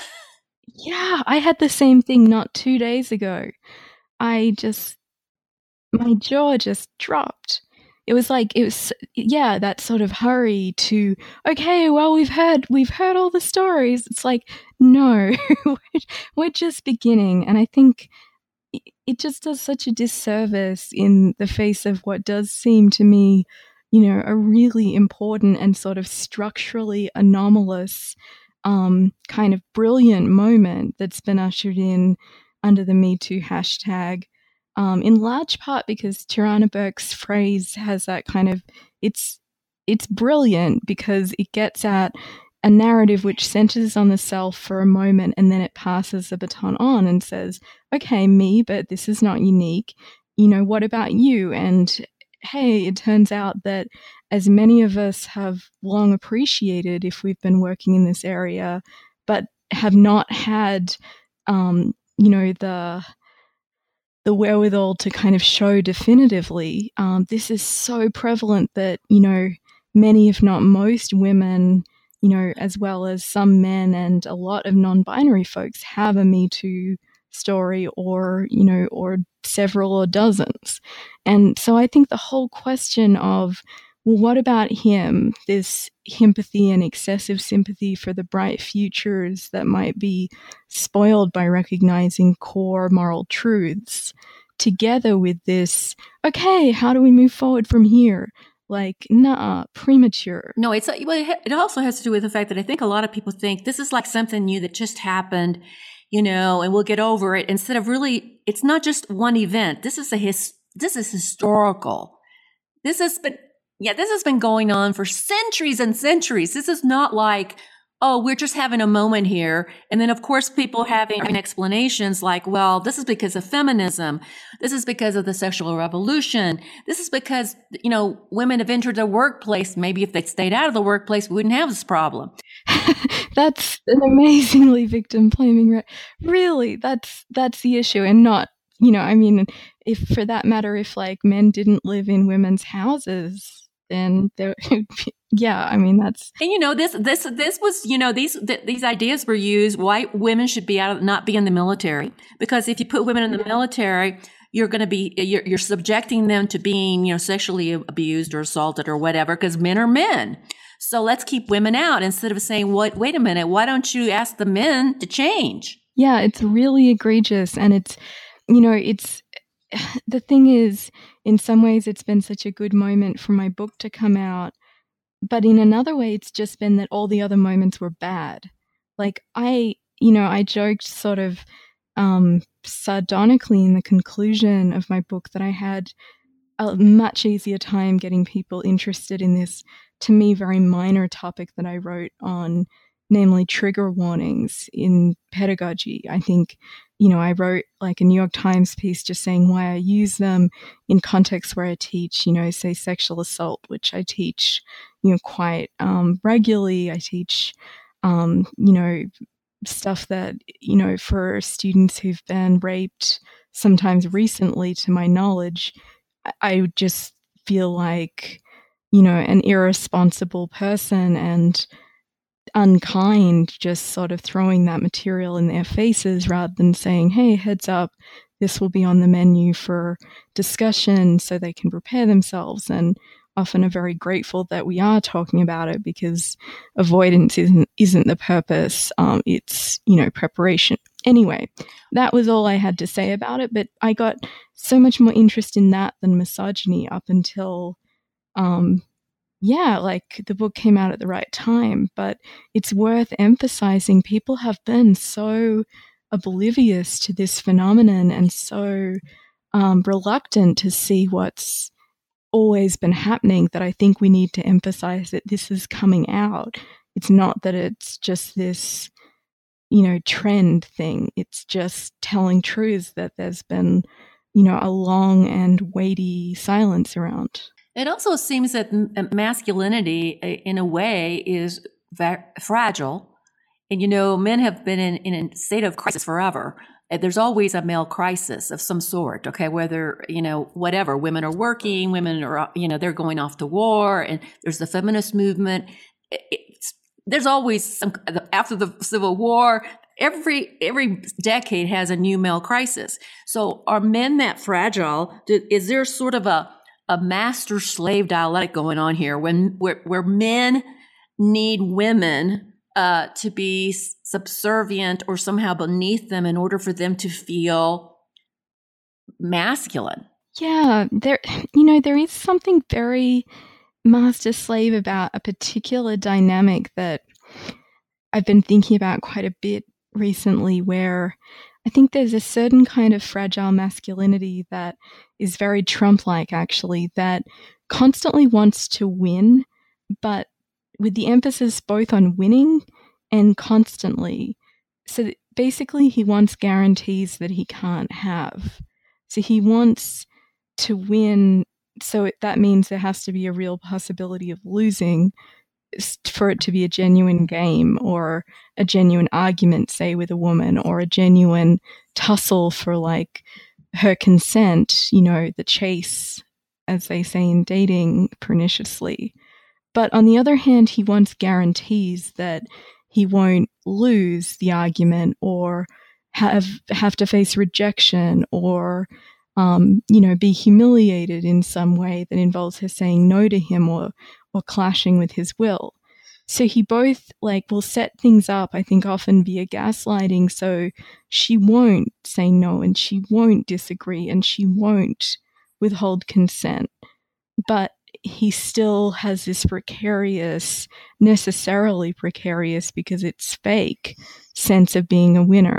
Yeah, I had the same thing not two days ago. I just, my jaw just dropped. It was like, it was, yeah, that sort of hurry to, okay, well, we've heard, we've heard all the stories. It's like, no, we're just beginning. And I think it just does such a disservice in the face of what does seem to me, you know, a really important and sort of structurally anomalous um, kind of brilliant moment that's been ushered in under the Me Too hashtag, um, in large part because Tarana Burke's phrase has that kind of, it's, it's brilliant because it gets at a narrative which centers on the self for a moment and then it passes the baton on and says, okay, me, but this is not unique. You know, what about you? And hey, it turns out that as many of us have long appreciated if we've been working in this area, but have not had, um, you know, the the wherewithal to kind of show definitively, um, this is so prevalent that, you know, many, if not most women, you know, as well as some men and a lot of non-binary folks have a Me Too story or, you know, or several or dozens. And so I think the whole question of, well, what about him? This empathy and excessive sympathy for the bright futures that might be spoiled by recognizing core moral truths, together with this, okay, how do we move forward from here? Like, nah, premature. No, it's it also has to do with the fact that I think a lot of people think this is like something new that just happened, you know, and we'll get over it. Instead of really, it's not just one event. This is a his. This is historical. This has been, yeah, this has been going on for centuries and centuries. This is not like, oh, we're just having a moment here. And then, of course, people having explanations like, well, this is because of feminism. This is because of the sexual revolution. This is because, you know, women have entered the workplace. Maybe if they'd stayed out of the workplace, we wouldn't have this problem. That's an amazingly victim blaming. Re- really, that's that's the issue, and not, you know, I mean, if for that matter, if like men didn't live in women's houses, then there, yeah, I mean, that's. And you know, this this this was, you know, these th- these ideas were used. White women should be out of, not be in the military, because if you put women in the military, you're going to be you're, you're subjecting them to being, you know, sexually abused or assaulted or whatever, because men are men. So let's keep women out instead of saying, what, wait a minute, why don't you ask the men to change? Yeah, it's really egregious. And it's, you know, it's, the thing is, in some ways, it's been such a good moment for my book to come out. But in another way, it's just been that all the other moments were bad. Like I, you know, I joked sort of um, sardonically in the conclusion of my book that I had a much easier time getting people interested in this, to me, very minor topic that I wrote on, namely trigger warnings in pedagogy. I think, you know, I wrote like a New York Times piece just saying why I use them in contexts where I teach, you know, say sexual assault, which I teach, you know, quite um, regularly. I teach, um, you know, stuff that, you know, for students who've been raped, sometimes recently, to my knowledge, I, I just feel like, you know, an irresponsible person and unkind just sort of throwing that material in their faces rather than saying, hey, heads up, this will be on the menu for discussion so they can prepare themselves, and often are very grateful that we are talking about it, because avoidance isn't isn't the purpose. Um, it's, you know, preparation. Anyway, that was all I had to say about it, but I got so much more interest in that than misogyny up until, um, yeah, like the book came out at the right time. But it's worth emphasizing people have been so oblivious to this phenomenon and so um, reluctant to see what's always been happening, that I think we need to emphasize that this is coming out. It's not that it's just this, you know, trend thing. It's just telling truths that there's been, you know, a long and weighty silence around. It also seems that masculinity, in a way, is va- fragile. And, you know, men have been in, in a state of crisis forever. There's always a male crisis of some sort, okay, whether, you know, whatever. Women are working, women are, you know, they're going off to war, and there's the feminist movement. It's, there's always some, after the Civil War, every every decade has a new male crisis. So are men that fragile? Is there sort of a, a master-slave dialectic going on here when where, where men need women Uh, to be subservient or somehow beneath them in order for them to feel masculine? Yeah, there, you know, there is something very master-slave about a particular dynamic that I've been thinking about quite a bit recently, where I think there's a certain kind of fragile masculinity that is very Trump-like, actually, that constantly wants to win, but with the emphasis both on winning and constantly. So basically, he wants guarantees that he can't have. So he wants to win, so it, that means there has to be a real possibility of losing for it to be a genuine game, or a genuine argument, say, with a woman, or a genuine tussle for, like, her consent, you know, the chase, as they say in dating, perniciously. But on the other hand, he wants guarantees that he won't lose the argument, or have have to face rejection, or um, you know, be humiliated in some way that involves her saying no to him, or or clashing with his will. So he both, like, will set things up, I think often via gaslighting, so she won't say no, and she won't disagree, and she won't withhold consent. But he still has this precarious, necessarily precarious because it's fake, sense of being a winner,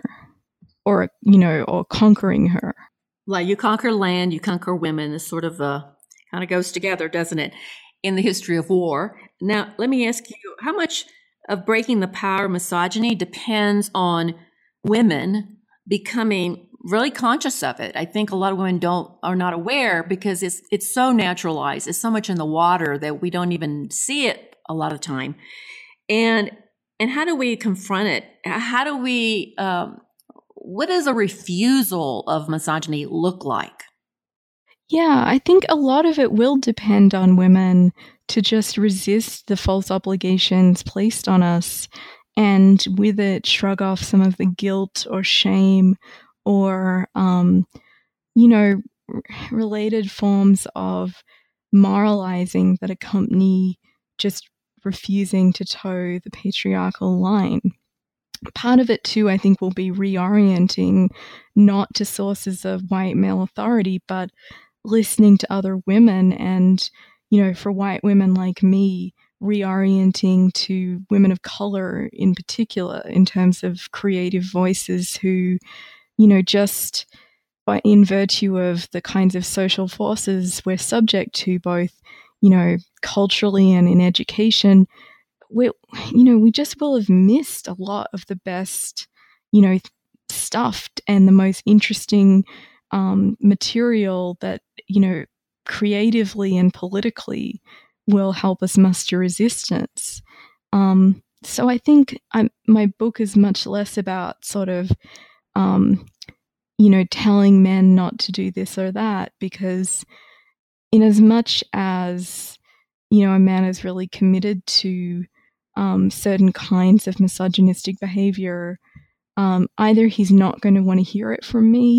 or, you know, or conquering her. Like, you conquer land, you conquer women. This sort of uh, kind of goes together, doesn't it, in the history of war? Now, let me ask you, how much of breaking the power of misogyny depends on women becoming really conscious of it? I think a lot of women don't are not aware, because it's it's so naturalized. It's so much in the water that we don't even see it a lot of the time. And and how do we confront it? How do we? Um, what does a refusal of misogyny look like? Yeah, I think a lot of it will depend on women to just resist the false obligations placed on us, and with it shrug off some of the guilt or shame, or, um, you know, related forms of moralizing that accompany just refusing to toe the patriarchal line. Part of it, too, I think, will be reorienting not to sources of white male authority, but listening to other women, and, you know, for white women like me, reorienting to women of color in particular, in terms of creative voices who, you know, just by in virtue of the kinds of social forces we're subject to, both, you know, culturally and in education, we, you know, we just will have missed a lot of the best, you know, stuff and the most interesting um, material that, you know, creatively and politically will help us muster resistance. Um, so I think I'm, my book is much less about sort of, um, you know, telling men not to do this or that, because in as much as, you know, a man is really committed to um, certain kinds of misogynistic behavior, um, either he's not going to want to hear it from me,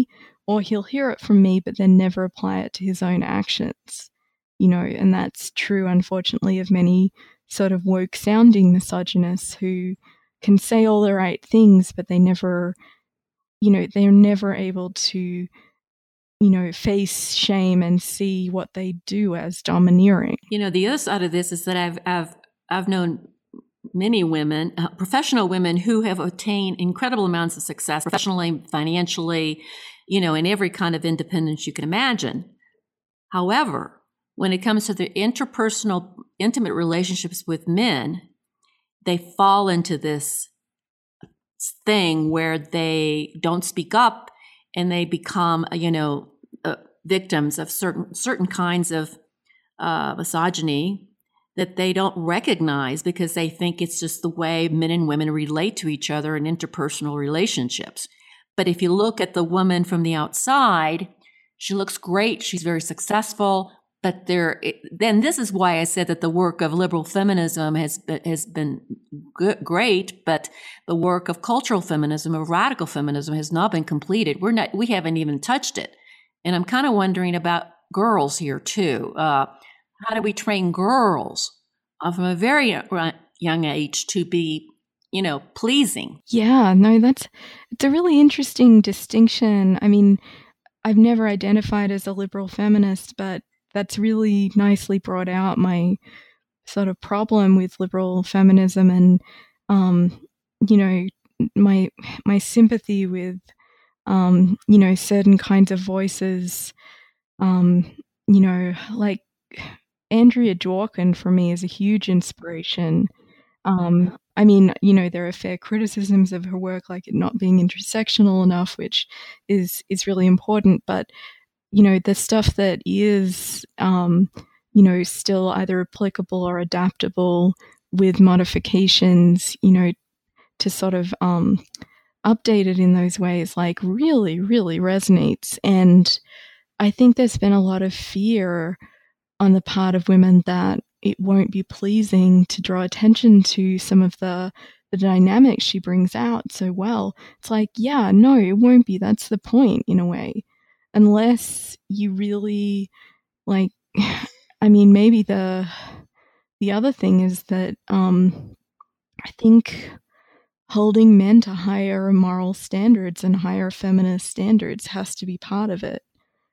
or he'll hear it from me, but then never apply it to his own actions, you know, and that's true, unfortunately, of many sort of woke sounding misogynists who can say all the right things, but they never, you know, they're never able to, you know, face shame and see what they do as domineering. You know, the other side of this is that I've, I've, I've known many women, uh, professional women who have attained incredible amounts of success professionally, financially, you know, in every kind of independence you can imagine. However, when it comes to the interpersonal, intimate relationships with men, they fall into this thing where they don't speak up and they become, you know, uh, victims of certain certain kinds of uh, misogyny that they don't recognize because they think it's just the way men and women relate to each other in interpersonal relationships. But if you look at the woman from the outside, she looks great. She's very successful. But there, then this is why I said that the work of liberal feminism has has been good, great, but the work of cultural feminism, of radical feminism, has not been completed. We're not, we haven't even touched it. And I'm kind of wondering about girls here too. Uh, how do we train girls uh, from a very young age to be, you know, pleasing? Yeah, no, that's it's a really interesting distinction. I mean, I've never identified as a liberal feminist, but that's really nicely brought out my sort of problem with liberal feminism and, um, you know, my my sympathy with, um, you know, certain kinds of voices, um, you know, like Andrea Dworkin for me is a huge inspiration. Um, I mean, you know, there are fair criticisms of her work, like it not being intersectional enough, which is is really important, but you know, the stuff that is, um, you know, still either applicable or adaptable with modifications, you know, to sort of um, update it in those ways, like really, really resonates. And I think there's been a lot of fear on the part of women that it won't be pleasing to draw attention to some of the the dynamics she brings out so well. It's like, yeah, no, it won't be. That's the point in a way. Unless you really like, I mean, maybe the the other thing is that um, I think holding men to higher moral standards and higher feminist standards has to be part of it.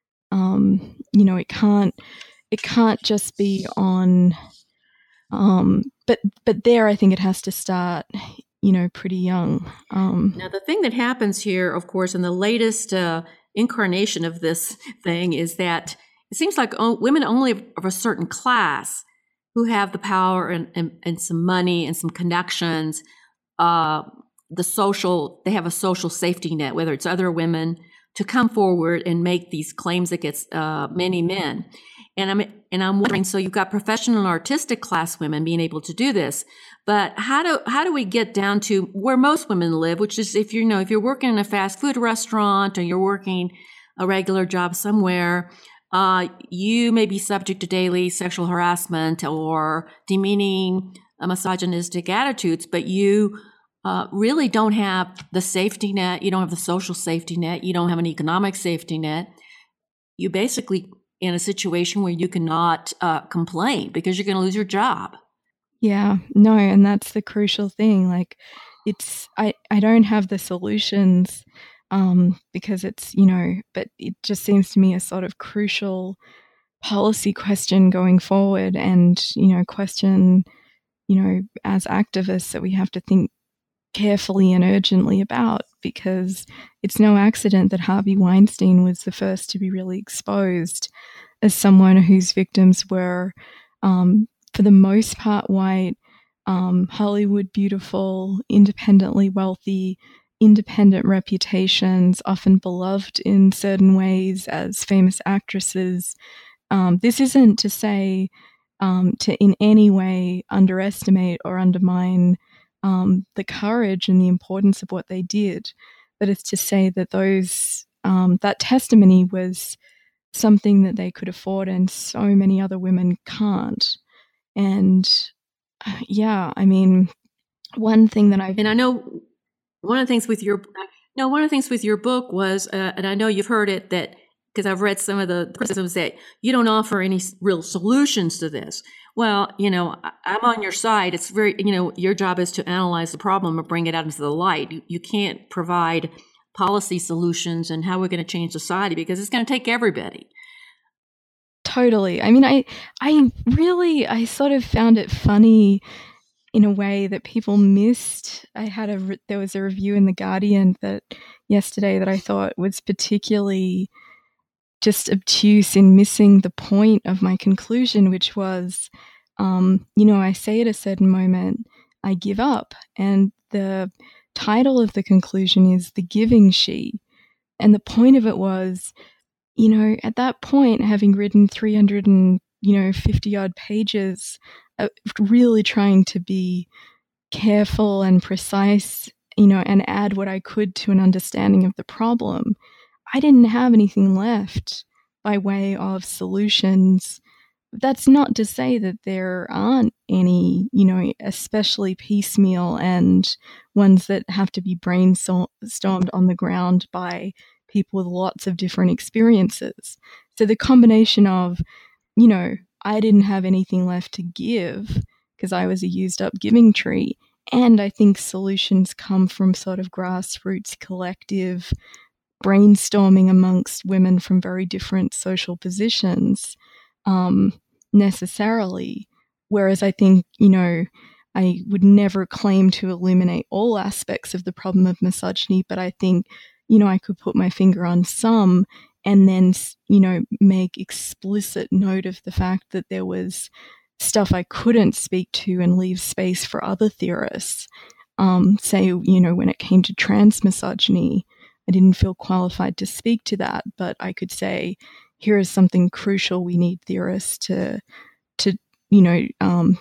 Um, you know, it can't it can't just be on. Um, but but there, I think it has to start, you know, pretty young. Um, now, the thing that happens here, of course, in the latest uh, incarnation of this thing is that it seems like o- women only of a certain class who have the power and, and, and some money and some connections, uh, the social, they have a social safety net, whether it's other women, to come forward and make these claims against uh, many men. And I'm and I'm wondering, so you've got professional and artistic class women being able to do this, but how do how do we get down to where most women live, which is if you know if you're working in a fast food restaurant or you're working a regular job somewhere, uh, you may be subject to daily sexual harassment or demeaning, uh, misogynistic attitudes, but you uh, really don't have the safety net. You don't have the social safety net. You don't have an economic safety net. You basically in a situation where you cannot uh, complain because you're going to lose your job. Yeah, no, and that's the crucial thing. Like, it's I, I don't have the solutions um, because it's, you know, but it just seems to me a sort of crucial policy question going forward and, you know, question, you know, as activists that we have to think carefully and urgently about, because it's no accident that Harvey Weinstein was the first to be really exposed as someone whose victims were, um, for the most part, white, um, Hollywood beautiful, independently wealthy, independent reputations, often beloved in certain ways as famous actresses. Um, this isn't to say um, to in any way underestimate or undermine Um, the courage and the importance of what they did, but it's to say that those um, that testimony was something that they could afford, and so many other women can't. And yeah, I mean, one thing that I've and I know one of the things with your Now, one of the things with your book was, uh, and I know you've heard it, that because I've read some of the criticisms that you don't offer any real solutions to this. Well, you know, I'm on your side. It's very, you know, your job is to analyze the problem and bring it out into the light. You, you can't provide policy solutions and how we're going to change society because it's going to take everybody. Totally. I mean, I, I really, I sort of found it funny in a way that people missed. I had a, there was a review in The Guardian that yesterday that I thought was particularly just obtuse in missing the point of my conclusion, which was, um, you know, I say at a certain moment, I give up. And the title of the conclusion is The Giving She. And the point of it was, you know, at that point, having written three hundred and, you know, fifty odd pages, uh, really trying to be careful and precise, you know, and add what I could to an understanding of the problem, I didn't have anything left by way of solutions. That's not to say that there aren't any, you know, especially piecemeal and ones that have to be brainstormed on the ground by people with lots of different experiences. So the combination of, you know, I didn't have anything left to give because I was a used up giving tree. And I think solutions come from sort of grassroots collective brainstorming amongst women from very different social positions, um, necessarily. Whereas I think, you know, I would never claim to illuminate all aspects of the problem of misogyny, but I think, you know, I could put my finger on some and then, you know, make explicit note of the fact that there was stuff I couldn't speak to and leave space for other theorists. Um, say, you know, when it came to trans misogyny, I didn't feel qualified to speak to that, but I could say, here is something crucial we need theorists to, to you know, um,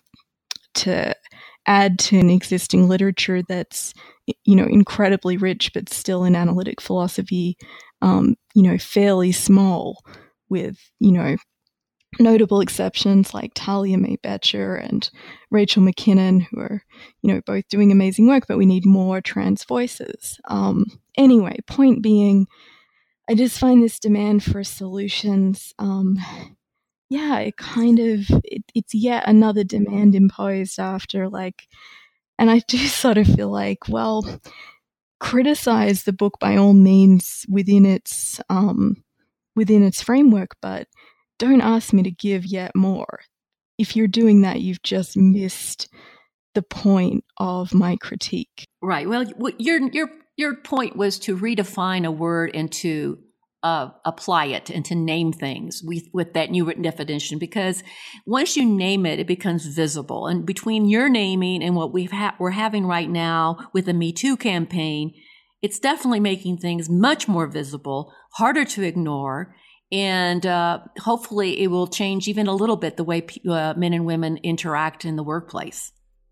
to add to an existing literature that's, you know, incredibly rich, but still in analytic philosophy, um, you know, fairly small, with, you know, notable exceptions like Talia May Betcher and Rachel McKinnon, who are, you know, both doing amazing work, but we need more trans voices. Um, anyway, point being, I just find this demand for solutions, um, yeah, it kind of, it, it's yet another demand imposed after, like, and I do sort of feel like, well, criticize the book by all means within its, um, within its framework, but don't ask me to give yet more. If you're doing that, you've just missed the point of my critique. Right. Well, your your your point was to redefine a word and to uh, apply it and to name things with, with that new written definition, because once you name it, it becomes visible. And between your naming and what we've ha- we're having right now with the Me Too campaign, it's definitely making things much more visible, harder to ignore. And uh, hopefully it will change even a little bit the way p- uh, men and women interact in the workplace.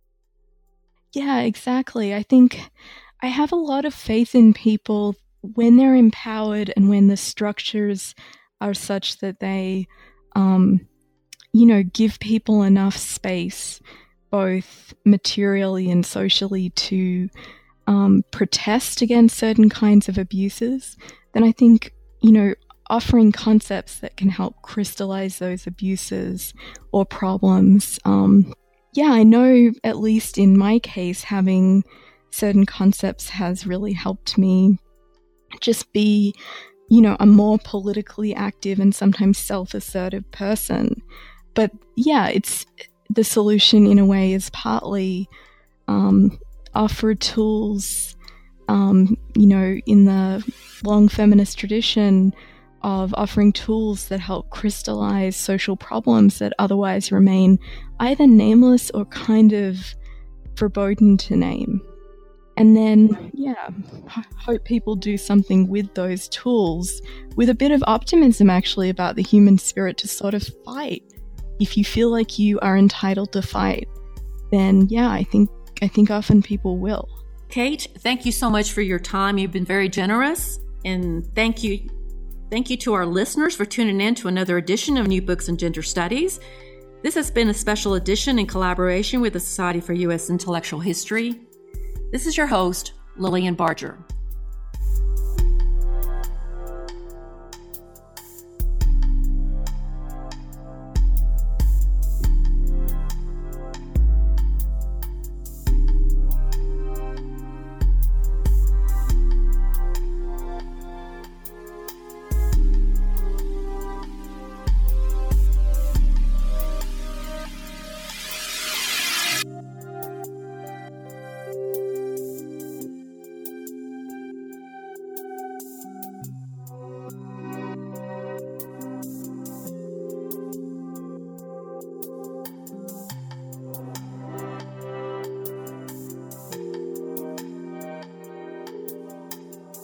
Yeah, exactly. I think I have a lot of faith in people when they're empowered and when the structures are such that they, um, you know, give people enough space, both materially and socially, to um, protest against certain kinds of abuses. Then I think, you know, offering concepts that can help crystallize those abuses or problems. Um, yeah, I know, at least in my case, having certain concepts has really helped me just be, you know, a more politically active and sometimes self-assertive person. But yeah, it's the solution in a way is partly um, offer tools, um, you know, in the long feminist tradition of offering tools that help crystallize social problems that otherwise remain either nameless or kind of verboten to name. And then, yeah, I hope people do something with those tools with a bit of optimism, actually, about the human spirit to sort of fight. If you feel like you are entitled to fight, then yeah, I think I think often people will. Kate, thank you so much for your time. You've been very generous, and thank you Thank you to our listeners for tuning in to another edition of New Books in Gender Studies. This has been a special edition in collaboration with the Society for U S Intellectual History. This is your host, Lillian Barger.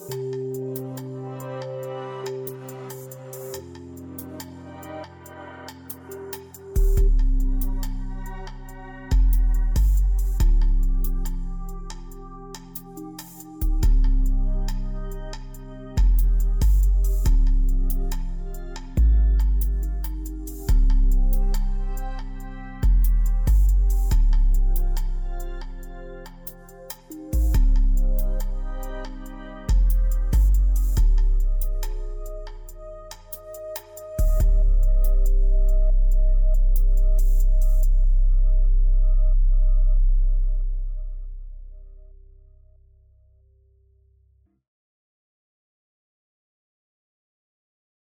you.